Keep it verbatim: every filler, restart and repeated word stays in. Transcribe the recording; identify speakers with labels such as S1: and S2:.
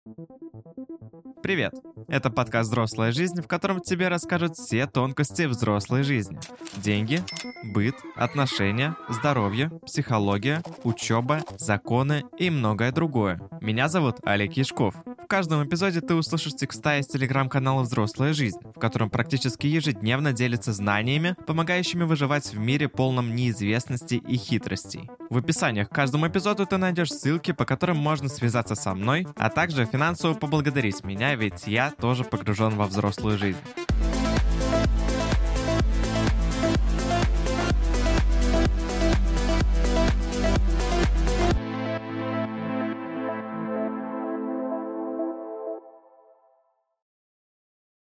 S1: Привет! Это подкаст «Взрослая жизнь», в котором тебе расскажут все тонкости взрослой жизни. Деньги, быт, отношения, здоровье, психология, учеба, законы и многое другое. Меня зовут Олег Яшков. В каждом эпизоде ты услышишь текста из телеграм-канала «Взрослая жизнь», в котором практически ежедневно делится знаниями, помогающими выживать в мире полном неизвестности и хитростей. В описаниях к каждому эпизоду ты найдешь ссылки, по которым можно связаться со мной, а также финансово поблагодарить меня, ведь я тоже погружен во взрослую жизнь.